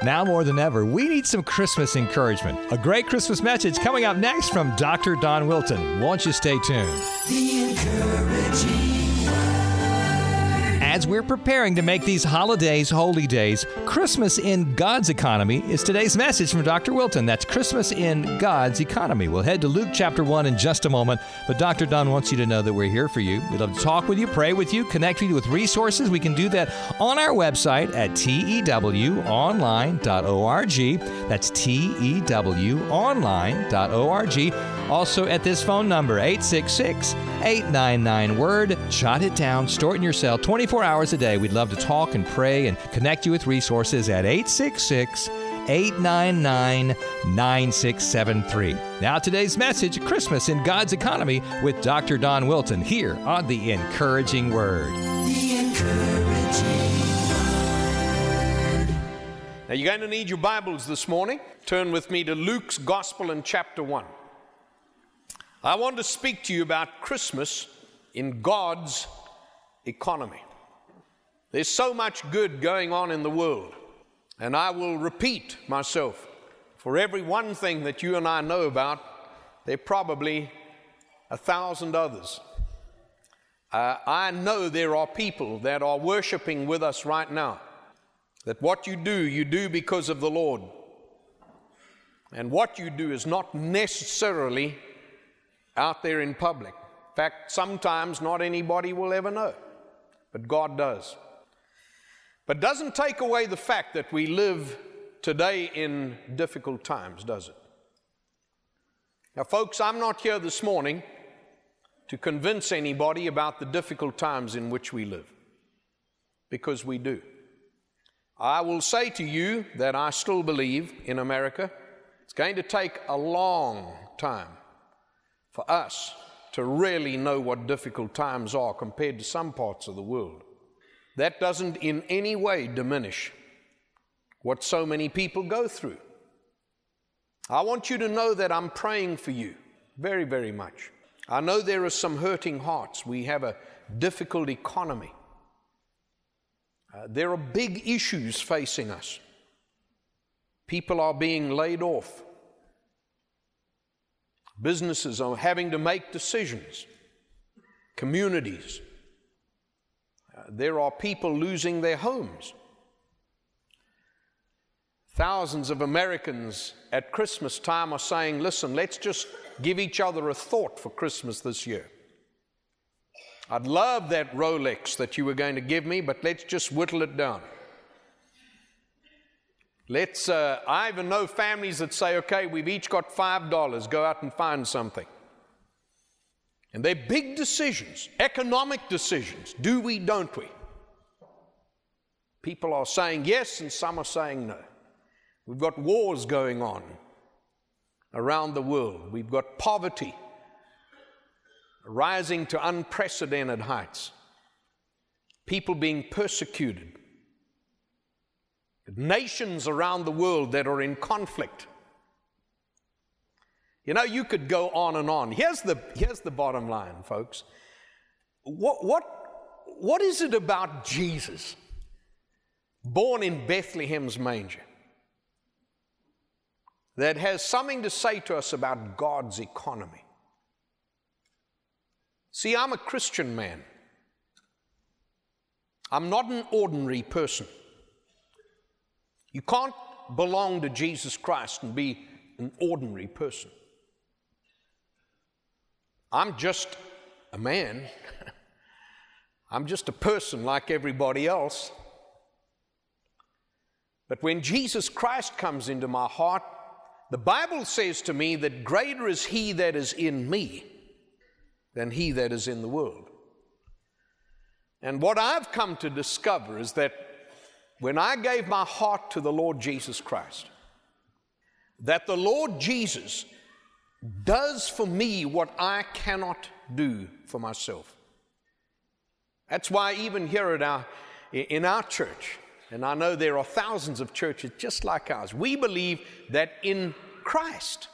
Now more than ever, we need some Christmas encouragement. A great Christmas message coming up next from Dr. Don Wilton. Won't you stay tuned? The Encouraging As we're preparing to make these holidays holy days, Christmas in God's economy is today's message from Dr. Wilton. That's Christmas in God's economy. We'll head to Luke chapter 1 in just a moment, but Dr. Don wants you to know that we're here for you. We'd love to talk with you, pray with you, connect you with resources. We can do that on our website at tewonline.org. That's tewonline.org. Also at this phone number, 866-899-WORD. Jot it down, store it in your cell 24 hours a day. We'd love to talk and pray and connect you with resources at 866-899-9673. Now today's message, Christmas in God's economy with Dr. Don Wilton here on The Encouraging Word. The Encouraging Word. Now you're going to need your Bibles this morning. Turn with me to Luke's Gospel in chapter 1. I want to speak to you about Christmas in God's economy. There's so much good going on in the world, and I will repeat myself. For every one thing that you and I know about, there are probably 1,000 others. I know there are people that are worshiping with us right now, that what you do because of the Lord. And what you do is not necessarily out there in public. In fact, sometimes not anybody will ever know, but God does. But doesn't take away the fact that we live today in difficult times, does it? Now, folks, I'm not here this morning to convince anybody about the difficult times in which we live, because we do. I will say to you that I still believe in America. It's going to take a long time for us to really know what difficult times are compared to some parts of the world. That doesn't in any way diminish what so many people go through. I want you to know that I'm praying for you very, very much. I know there are some hurting hearts. We have a difficult economy. There are big issues facing us. People are being laid off. Businesses are having to make decisions. Communities. There are people losing their homes. Thousands of Americans at Christmas time are saying, listen, let's just give each other a thought for Christmas this year. I'd love that Rolex that you were going to give me, but let's just whittle it down. I even know families that say, okay, we've each got $5, go out and find something. And they're big decisions, economic decisions. Do we, don't we? People are saying yes, and some are saying no. We've got wars going on around the world. We've got poverty rising to unprecedented heights. People being persecuted. Nations around the world that are in conflict. You know, you could go on and on. Here's the bottom line, folks. What is it about Jesus, born in Bethlehem's manger, that has something to say to us about God's economy? See, I'm a Christian man. I'm not an ordinary person. You can't belong to Jesus Christ and be an ordinary person. I'm just a man. I'm just a person like everybody else. But when Jesus Christ comes into my heart, the Bible says to me that greater is He that is in me than he that is in the world. And what I've come to discover is that when I gave my heart to the Lord Jesus Christ, that the Lord Jesus does for me what I cannot do for myself. That's why even here in our church, and I know there are thousands of churches just like ours, we believe that in Christ,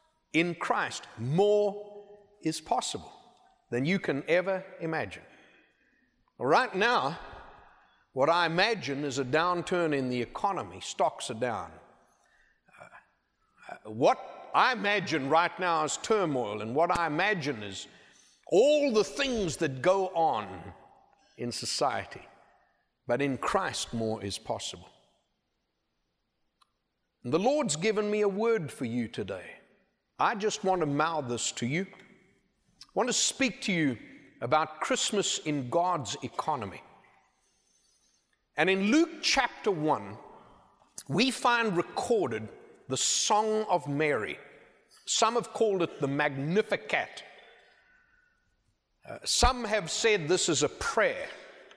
more is possible than you can ever imagine. Right now, what I imagine is a downturn in the economy. Stocks are down. What I imagine right now is turmoil, and what I imagine is all the things that go on in society. But in Christ, more is possible. And the Lord's given me a word for you today. I just want to mouth this to you. I want to speak to you about Christmas in God's economy. And in Luke chapter 1, we find recorded the Song of Mary. Some have called it the Magnificat. Some have said this is a prayer.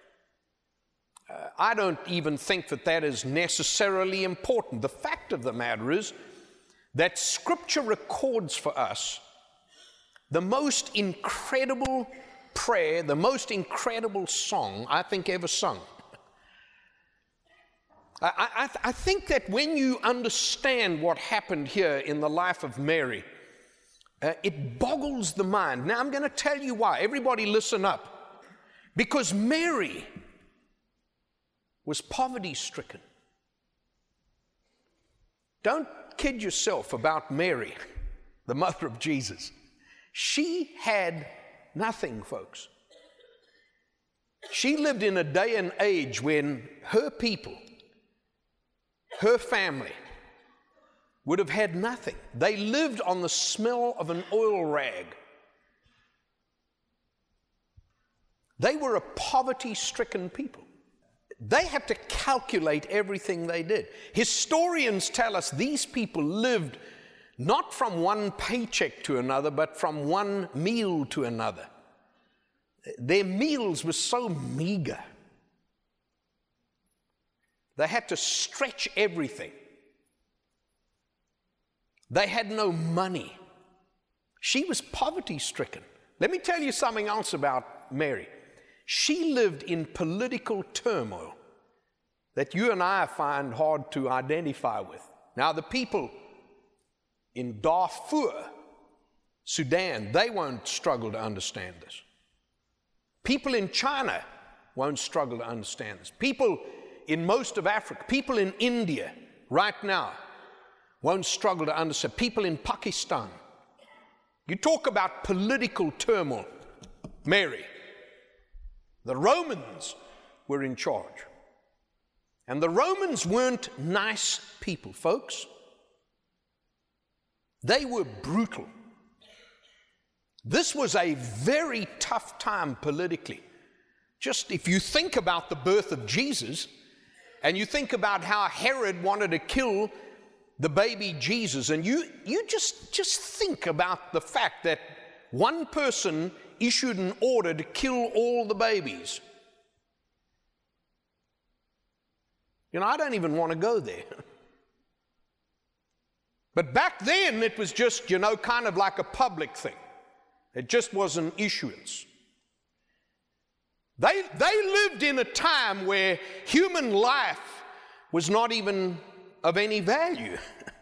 I don't even think that that is necessarily important. The fact of the matter is that Scripture records for us the most incredible prayer, the most incredible song I think ever sung. I think that when you understand what happened here in the life of Mary, it boggles the mind. Now I'm going to tell you why. Everybody listen up. Because Mary was poverty-stricken. Don't kid yourself about Mary, the mother of Jesus. She had nothing, folks. She lived in a day and age when her people, her family, would have had nothing. They lived on the smell of an oil rag. They were a poverty-stricken people. They had to calculate everything they did. Historians tell us these people lived not from one paycheck to another, but from one meal to another. Their meals were so meager. They had to stretch everything. They had no money. She was poverty-stricken. Let me tell you something else about Mary. She lived in political turmoil that you and I find hard to identify with. Now, the people in Darfur, Sudan, they won't struggle to understand this. People in China won't struggle to understand this. People in most of Africa, people in India right now won't struggle to understand. People in Pakistan. You talk about political turmoil. Mary. The Romans were in charge. And the Romans weren't nice people, folks. They were brutal. This was a very tough time politically. Just if you think about the birth of Jesus, and you think about how Herod wanted to kill the baby Jesus, and you just think about the fact that one person issued an order to kill all the babies. You know, I don't even want to go there. But back then, it was just, you know, kind of like a public thing. It just was an issuance. They lived in a time where human life was not even of any value.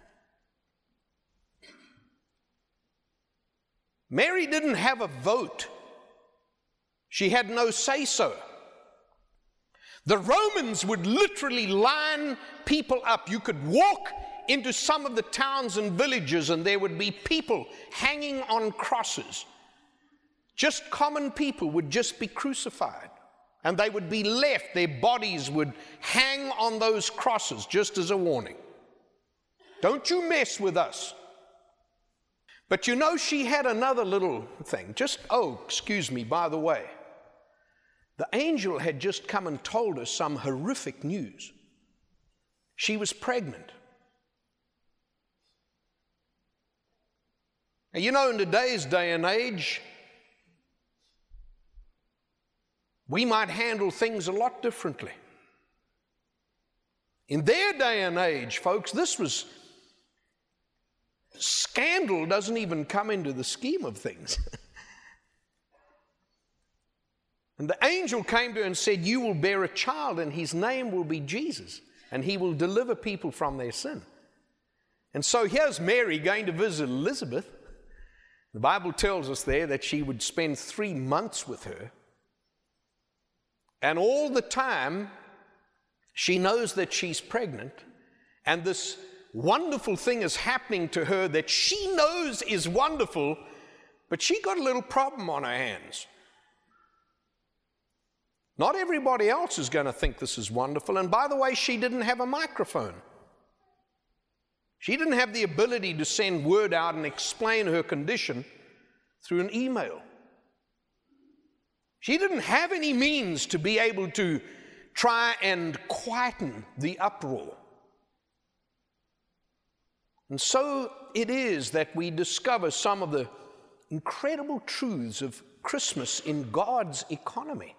Mary didn't have a vote. She had no say-so. The Romans would literally line people up. You could walk into some of the towns and villages and there would be people hanging on crosses. Just common people would just be crucified and they would be left. Their bodies would hang on those crosses just as a warning. Don't you mess with us. But you know, she had another little thing. Excuse me, by the way. The angel had just come and told her some horrific news. She was pregnant. And you know, in today's day and age, we might handle things a lot differently. In their day and age, folks, this was scandal doesn't even come into the scheme of things. And the angel came to her and said, "You will bear a child and his name will be Jesus, and he will deliver people from their sin." And so here's Mary going to visit Elizabeth. The Bible tells us there that she would spend 3 months with her. And all the time, She knows that she's pregnant, and this wonderful thing is happening to her that she knows is wonderful, but she got a little problem on her hands. Not everybody else is going to think this is wonderful, and by the way, she didn't have a microphone. She didn't have the ability to send word out and explain her condition through an email. She didn't have any means to be able to try and quieten the uproar. And so it is that we discover some of the incredible truths of Christmas in God's economy.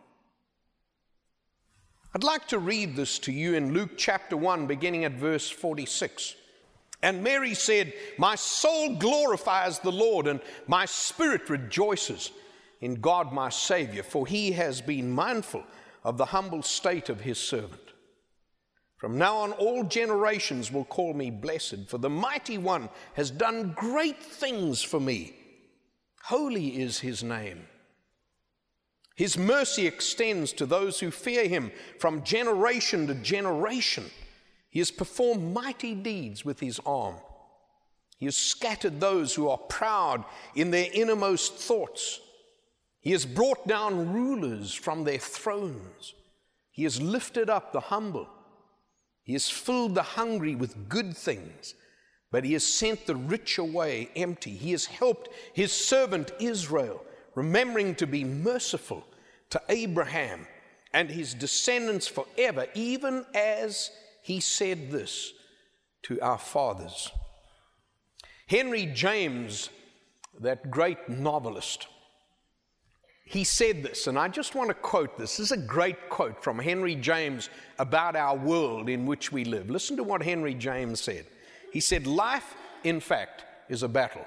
I'd like to read this to you in Luke chapter 1, beginning at verse 46. And Mary said, "My soul glorifies the Lord, and my spirit rejoices in God my Savior, for he has been mindful of the humble state of his servant. From now on all generations will call me blessed, for the Mighty One has done great things for me. Holy is his name. His mercy extends to those who fear him from generation to generation. He has performed mighty deeds with his arm. He has scattered those who are proud in their innermost thoughts. He has brought down rulers from their thrones. He has lifted up the humble. He has filled the hungry with good things, but he has sent the rich away empty. He has helped his servant Israel, remembering to be merciful to Abraham and his descendants forever, even as he said this to our fathers." Henry James, that great novelist, he said this, and I just want to quote this. This is a great quote from Henry James about our world in which we live. Listen to what Henry James said. He said, "Life, in fact, is a battle.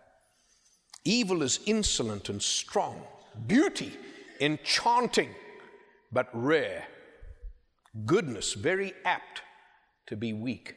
Evil is insolent and strong. Beauty, enchanting, but rare. Goodness, very apt to be weak.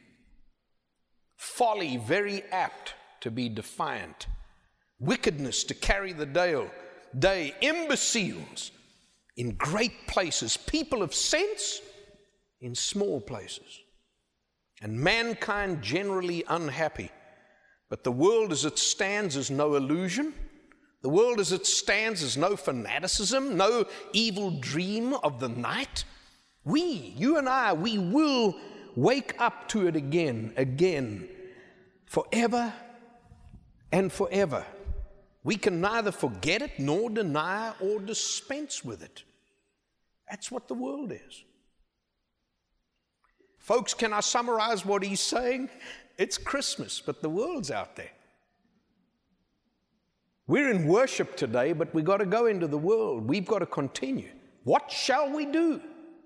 Folly, very apt to be defiant. Wickedness, to carry the day. Imbeciles in great places. People of sense in small places. And mankind generally unhappy. But the world as it stands is no illusion. The world as it stands is no fanaticism, no evil dream of the night. You and I, we will wake up to it again, forever and forever. We can neither forget it, nor deny or dispense with it. That's what the world is. Folks, can I summarize what he's saying? It's Christmas, but the world's out there. We're in worship today, but we've got to go into the world. We've got to continue. What shall we do?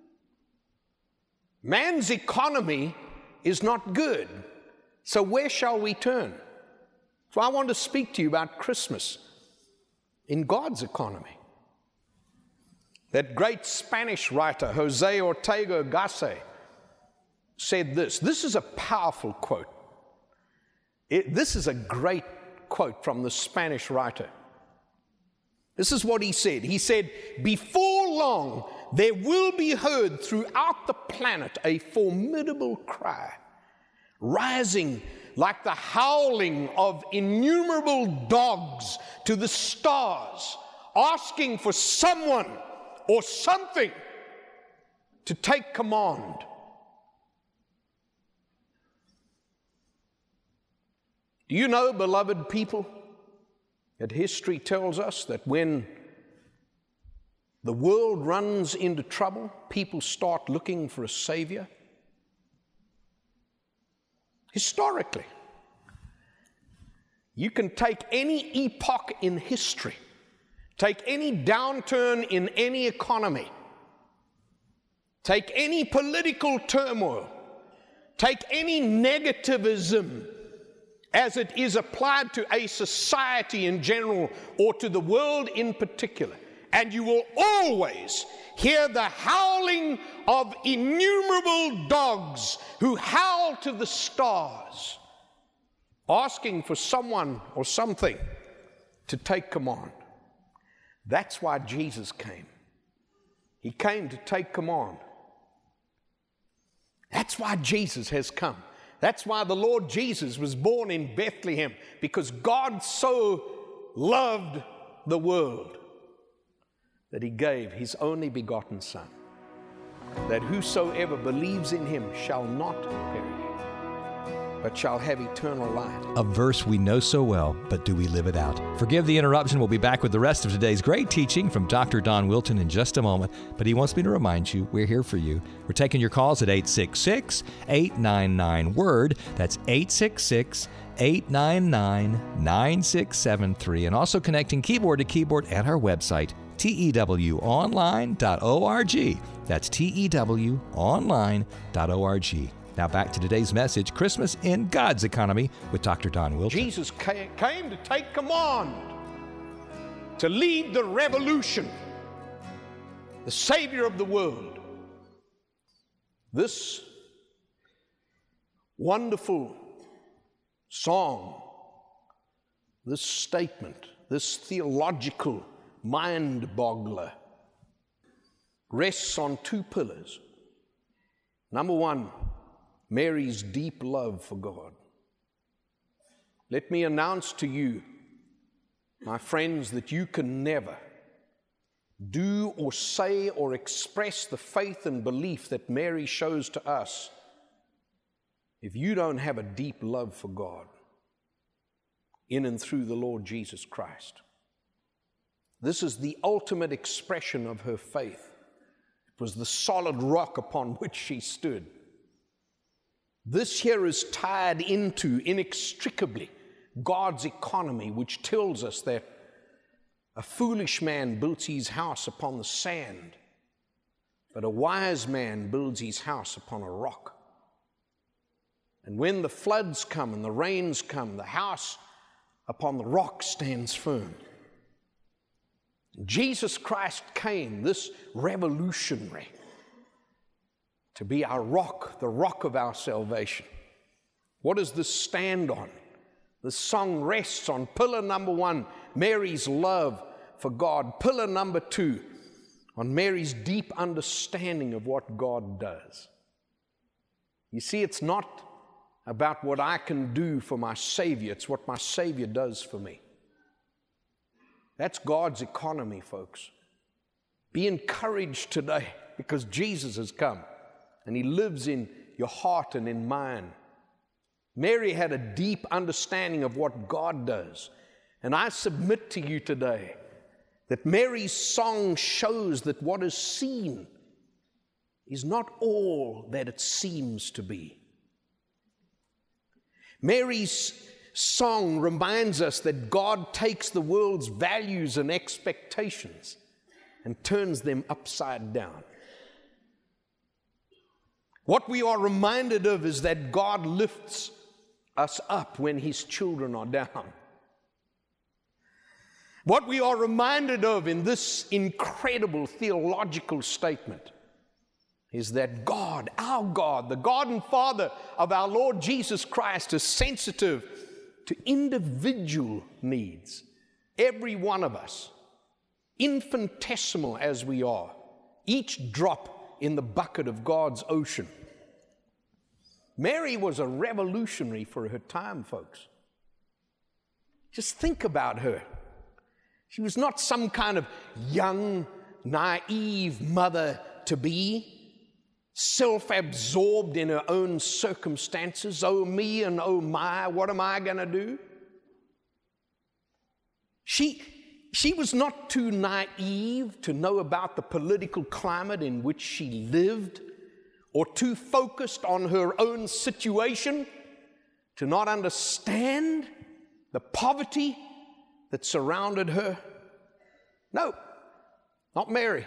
Man's economy is not good. So where shall we turn? So I want to speak to you about Christmas in God's economy. That great Spanish writer, Jose Ortega Gasset, said this. This is a powerful quote. This is a great quote from the Spanish writer. This is what he said. He said, "Before long, there will be heard throughout the planet a formidable cry, rising like the howling of innumerable dogs to the stars, asking for someone or something to take command." Do you know, beloved people, that history tells us that when the world runs into trouble, people start looking for a savior? Historically, you can take any epoch in history, take any downturn in any economy, take any political turmoil, take any negativism as it is applied to a society in general or to the world in particular, and you will always hear the howling of innumerable dogs who howl to the stars, asking for someone or something to take command. That's why Jesus came. He came to take command. That's why Jesus has come. That's why the Lord Jesus was born in Bethlehem, because God so loved the world that he gave his only begotten Son, that whosoever believes in him shall not perish, but shall have eternal life. A verse we know so well, but do we live it out? Forgive the interruption. We'll be back with the rest of today's great teaching from Dr. Don Wilton in just a moment. But he wants me to remind you, we're here for you. We're taking your calls at 866-899-WORD. That's 866-899-9673. And also connecting keyboard to keyboard at our website, tewonline.org. That's tewonline.org. Now back to today's message, Christmas in God's Economy with Dr. Don Wilton. Jesus came to take command, to lead the revolution, the Savior of the world. This wonderful song, this statement, this theological mind-boggler rests on two pillars. Number one, Mary's deep love for God. Let me announce to you, my friends, that you can never do or say or express the faith and belief that Mary shows to us if you don't have a deep love for God in and through the Lord Jesus Christ. This is the ultimate expression of her faith. It was the solid rock upon which she stood. This here is tied into inextricably God's economy, which tells us that a foolish man builds his house upon the sand, but a wise man builds his house upon a rock. And when the floods come and the rains come, the house upon the rock stands firm. Jesus Christ came, this revolutionary, to be our rock, the rock of our salvation. What does this stand on? The song rests on pillar number one, Mary's love for God. Pillar number two, on Mary's deep understanding of what God does. You see, it's not about what I can do for my Savior. It's what my Savior does for me. That's God's economy, folks. Be encouraged today because Jesus has come. And he lives in your heart and in mine. Mary had a deep understanding of what God does. And I submit to you today that Mary's song shows that what is seen is not all that it seems to be. Mary's song reminds us that God takes the world's values and expectations and turns them upside down. What we are reminded of is that God lifts us up when his children are down. What we are reminded of in this incredible theological statement is that God, our God, the God and Father of our Lord Jesus Christ, is sensitive to individual needs. Every one of us, infinitesimal as we are, each drop in the bucket of God's ocean. Mary was a revolutionary for her time, folks. Just think about her. She was not some kind of young, naive mother-to-be, self-absorbed in her own circumstances. Oh, me and oh, my, what am I going to do? She was not too naive to know about the political climate in which she lived, or too focused on her own situation to not understand the poverty that surrounded her. No, not Mary.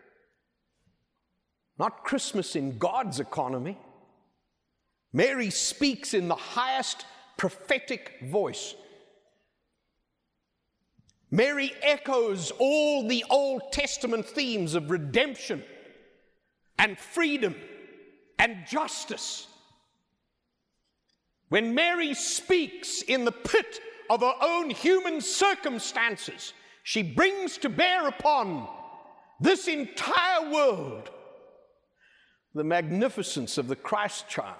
Not Christmas in God's economy. Mary speaks in the highest prophetic voice. Mary echoes all the Old Testament themes of redemption and freedom and justice. When Mary speaks in the pit of her own human circumstances, she brings to bear upon this entire world the magnificence of the Christ child,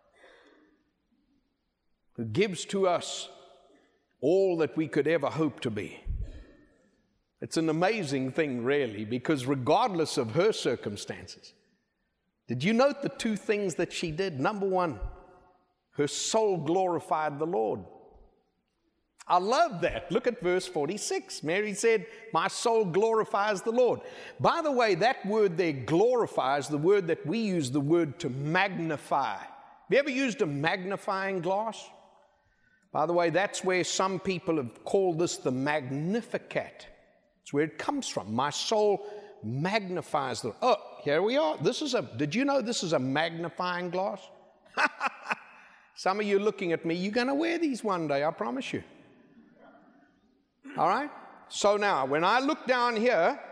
who gives to us all that we could ever hope to be. It's an amazing thing, really, because regardless of her circumstances, did you note the two things that she did? Number one, her soul glorified the Lord. I love that. Look at verse 46. Mary said, my soul glorifies the Lord. By the way, that word there, glorifies, the word that we use, the word to magnify. Have you ever used a magnifying glass? By the way, that's where some people have called this the Magnificat. It's where it comes from. My soul magnifies the... Oh, here we are. Did you know this is a magnifying glass? Some of you looking at me, you're going to wear these one day, I promise you. All right? So now, when I look down here,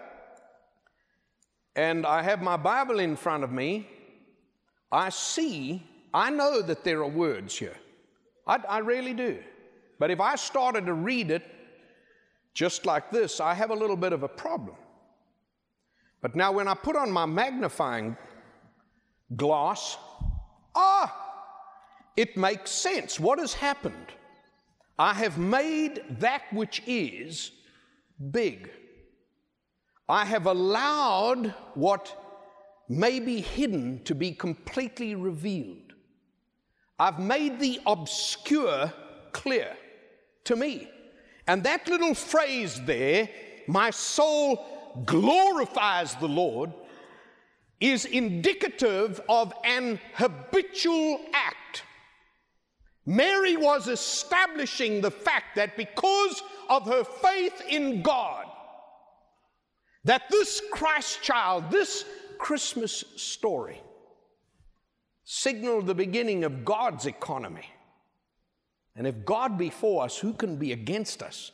and I have my Bible in front of me, I know that there are words here. I really do. But if I started to read it just like this, I have a little bit of a problem. But now when I put on my magnifying glass, it makes sense. What has happened? I have made that which is big. I have allowed what may be hidden to be completely revealed. I've made the obscure clear to me. And that little phrase there, my soul glorifies the Lord, is indicative of an habitual act. Mary was establishing the fact that because of her faith in God, that this Christ child, this Christmas story, signaled the beginning of God's economy. And if God be for us, who can be against us?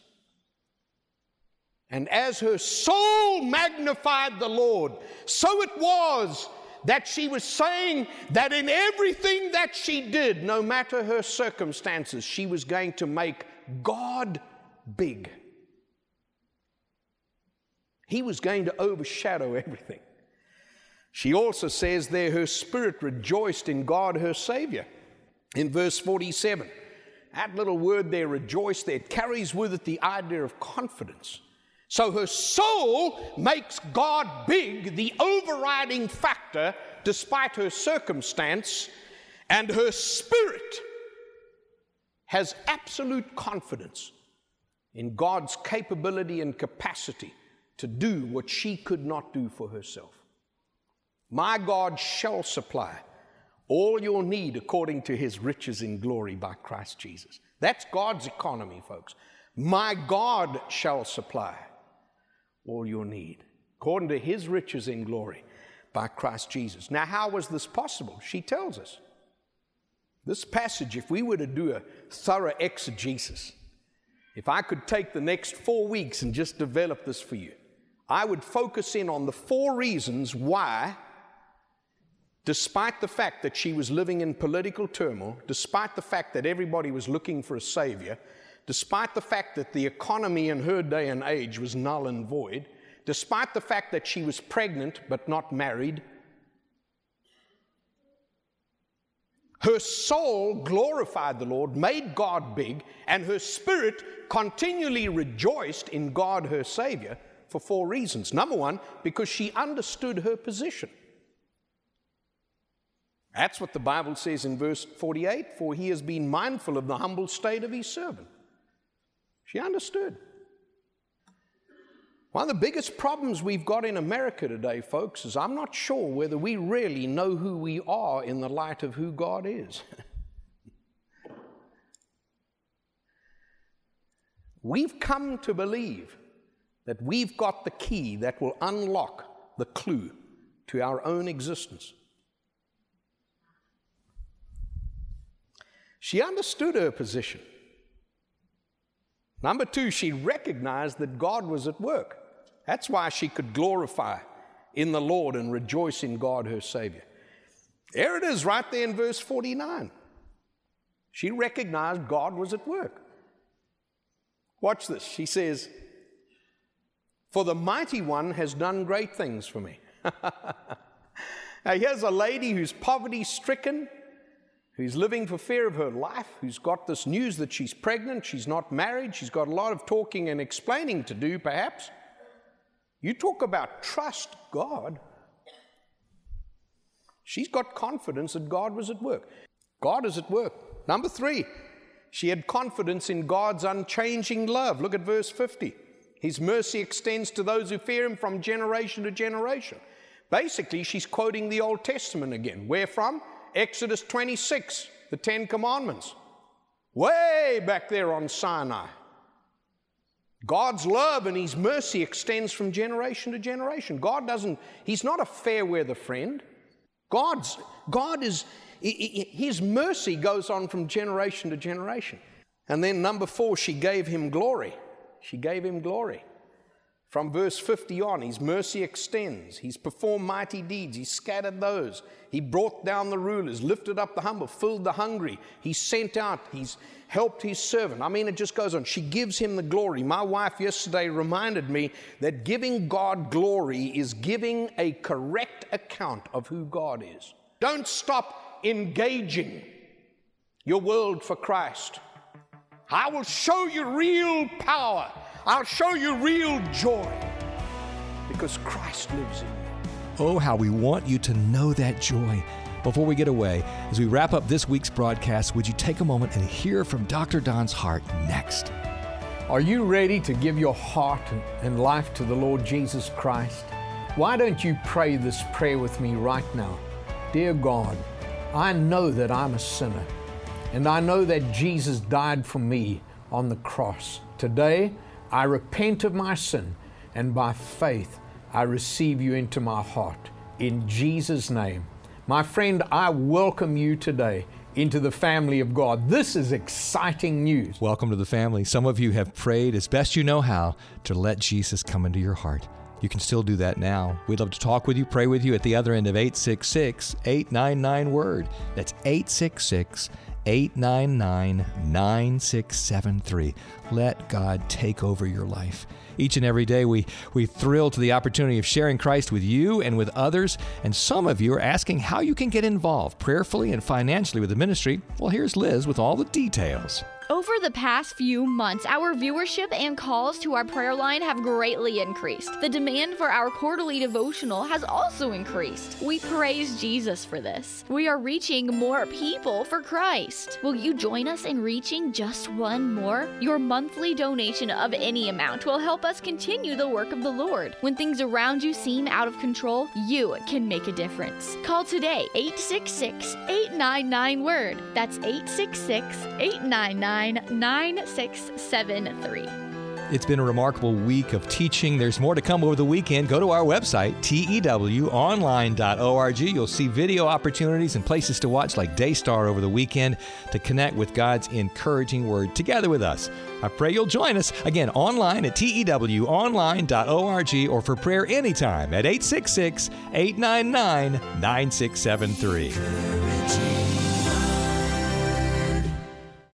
And as her soul magnified the Lord, so it was that she was saying that in everything that she did, no matter her circumstances, she was going to make God big. He was going to overshadow everything. She also says there, her spirit rejoiced in God, her Savior. In verse 47, that little word there, rejoice, there, it carries with it the idea of confidence. So her soul makes God big, the overriding factor, despite her circumstance, and her spirit has absolute confidence in God's capability and capacity to do what she could not do for herself. My God shall supply all your need according to his riches in glory by Christ Jesus. That's God's economy, folks. My God shall supply all your need according to his riches in glory by Christ Jesus. Now, how was this possible? She tells us. This passage, if we were to do a thorough exegesis, if I could take the next 4 weeks and just develop this for you, I would focus in on the 4 reasons why, despite the fact that she was living in political turmoil, despite the fact that everybody was looking for a savior, despite the fact that the economy in her day and age was null and void, despite the fact that she was pregnant but not married, her soul glorified the Lord, made God big, and her spirit continually rejoiced in God, her Savior, for 4 reasons. Number one, because she understood her position. That's what the Bible says in verse 48, for he has been mindful of the humble state of his servant. She understood. One of the biggest problems we've got in America today, folks, is I'm not sure whether we really know who we are in the light of who God is. We've come to believe that we've got the key that will unlock the clue to our own existence. She understood her position. Number 2, she recognized that God was at work. That's why she could glorify in the Lord and rejoice in God, her Savior. There it is right there in verse 49. She recognized God was at work. Watch this. She says, for the Mighty One has done great things for me. Now, here's a lady who's poverty-stricken, who's living for fear of her life, who's got this news that she's pregnant, she's not married, she's got a lot of talking and explaining to do, perhaps. You talk about trust God. She's got confidence that God was at work. God is at work. Number 3, she had confidence in God's unchanging love. Look at verse 50. His mercy extends to those who fear him from generation to generation. Basically, she's quoting the Old Testament again. Where from? Exodus 26, the 10 Commandments. Way back there on Sinai. God's love and his mercy extends from generation to generation. He's not a fair weather friend. His mercy goes on from generation to generation. And then number 4, she gave him glory. She gave him glory. From verse 50 on, his mercy extends. He's performed mighty deeds. He scattered those. He brought down the rulers, lifted up the humble, filled the hungry. He sent out. He's helped his servant. I mean, it just goes on. She gives him the glory. My wife yesterday reminded me that giving God glory is giving a correct account of who God is. Don't stop engaging your world for Christ. I will show you real power. I'll show you real joy because Christ lives in you. Oh, how we want you to know that joy. Before we get away, as we wrap up this week's broadcast, would you take a moment and hear from Dr. Don's heart next? Are you ready to give your heart and life to the Lord Jesus Christ? Why don't you pray this prayer with me right now? Dear God, I know that I'm a sinner, and I know that Jesus died for me on the cross. Today, I repent of my sin, and by faith, I receive you into my heart. In Jesus' name. My friend, I welcome you today into the family of God. This is exciting news. Welcome to the family. Some of you have prayed as best you know how to let Jesus come into your heart. You can still do that now. We'd love to talk with you, pray with you at the other end of 866-899-WORD. That's 866-899-9673. Let God take over your life. Each and every day we thrill to the opportunity of sharing Christ with you and with others. And some of you are asking how you can get involved prayerfully and financially with the ministry. Well, here's Liz with all the details. Over the past few months, our viewership and calls to our prayer line have greatly increased. The demand for our quarterly devotional has also increased. We praise Jesus for this. We are reaching more people for Christ. Will you join us in reaching just one more? Your monthly donation of any amount will help us continue the work of the Lord. When things around you seem out of control, you can make a difference. Call today, 866-899-WORD. That's 866-899-9673. It's been a remarkable week of teaching. There's more to come over the weekend. Go to our website, tewonline.org. You'll see video opportunities and places to watch like Daystar over the weekend to connect with God's encouraging word together with us. I pray you'll join us again online at tewonline.org or for prayer anytime at 866-899-9673.